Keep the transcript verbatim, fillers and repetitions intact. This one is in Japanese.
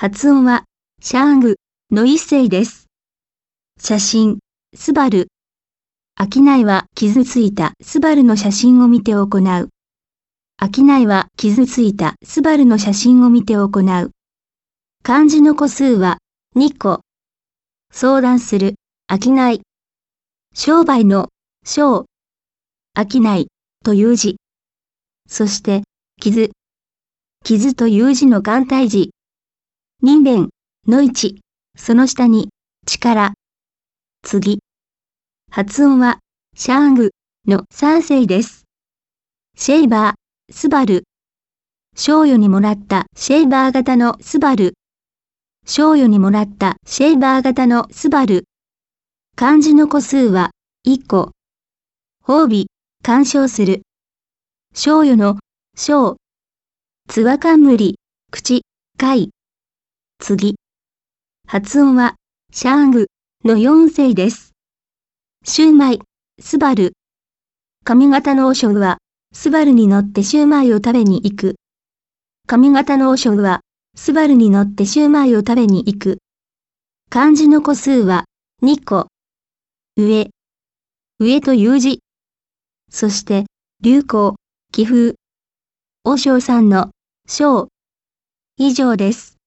発音は、シャーグの一声です。写真、スバル。商いは傷ついたスバルの写真を見て行う。商いは傷ついたスバルの写真を見て行う。漢字の個数はにこ。相談する、商い。商売の、商。商い、という字。そして、傷。傷という字の簡体字。人弁、の一、その下に、力。次。発音は、シャーグの三声です。シェイバー、スバル。賞与にもらったシェイバー型のスバル。賞与にもらったシェイバー型のスバル。漢字の個数はいっこ。褒美、鑑賞する。賞与の、賞。つわ冠、口、貝。次。発音は、シャーグのよん声です。シューマイ、スバル。上方の和尚は、スバルに乗ってシューマイを食べに行く。上方の和尚は、スバルに乗ってシューマイを食べに行く。漢字の個数は、にこ。上。上という字。そして、流行、気風。和尚さんの、章。以上です。